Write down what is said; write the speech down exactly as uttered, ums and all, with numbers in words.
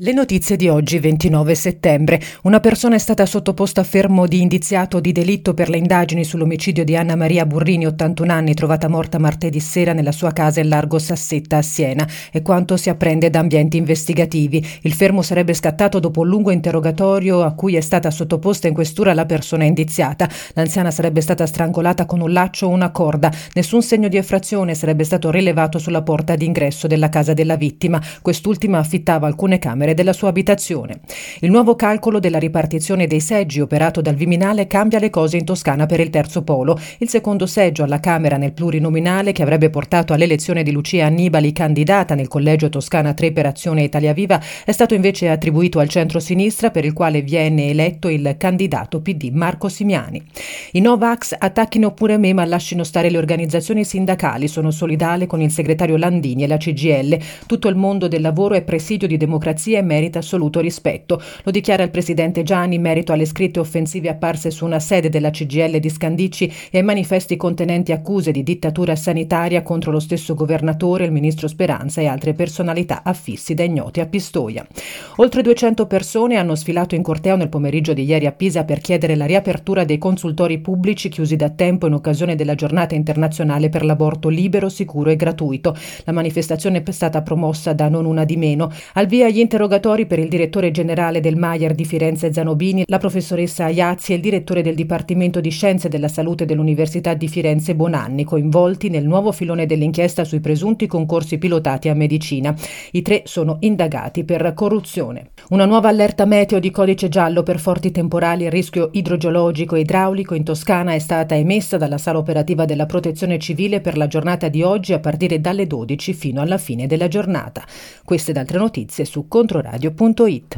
Le notizie di oggi, ventinove settembre. Una persona è stata sottoposta a fermo di indiziato di delitto per le indagini sull'omicidio di Anna Maria Burrini, ottantuno anni, trovata morta martedì sera nella sua casa in largo Sassetta a Siena, e quanto si apprende da ambienti investigativi. Il fermo sarebbe scattato dopo un lungo interrogatorio a cui è stata sottoposta in questura la persona indiziata. L'anziana sarebbe stata strangolata con un laccio o una corda. Nessun segno di effrazione sarebbe stato rilevato sulla porta d'ingresso della casa della vittima. Quest'ultima affittava alcune camere della sua abitazione. Il nuovo calcolo della ripartizione dei seggi operato dal Viminale cambia le cose in Toscana per il terzo polo. Il secondo seggio alla Camera nel plurinominale, che avrebbe portato all'elezione di Lucia Annibali candidata nel collegio Toscana tre per Azione Italia Viva, è stato invece attribuito al centro-sinistra, per il quale viene eletto il candidato P D Marco Simiani. I Novax attacchino pure me ma lasciano stare le organizzazioni sindacali. Sono solidale con il segretario Landini e la C G I L. Tutto il mondo del lavoro è presidio di democrazia e merita assoluto rispetto. Lo dichiara il presidente Gianni in merito alle scritte offensive apparse su una sede della C G I L di Scandicci e ai manifesti contenenti accuse di dittatura sanitaria contro lo stesso governatore, il ministro Speranza e altre personalità affissi da ignoti a Pistoia. Oltre duecento persone hanno sfilato in corteo nel pomeriggio di ieri a Pisa per chiedere la riapertura dei consultori pubblici chiusi da tempo in occasione della giornata internazionale per l'aborto libero, sicuro e gratuito. La manifestazione è stata promossa da Non Una di Meno. Al via gli interrogatori per il direttore generale del Maier di Firenze Zanobini, la professoressa Iazzi e il direttore del Dipartimento di Scienze della Salute dell'Università di Firenze Bonanni, coinvolti nel nuovo filone dell'inchiesta sui presunti concorsi pilotati a medicina. I tre sono indagati per corruzione. Una nuova allerta meteo di codice giallo per forti temporali e rischio idrogeologico e idraulico in Toscana è stata emessa dalla sala operativa della Protezione Civile per la giornata di oggi a partire dalle dodici fino alla fine della giornata. Queste ed altre notizie su controradio punto it.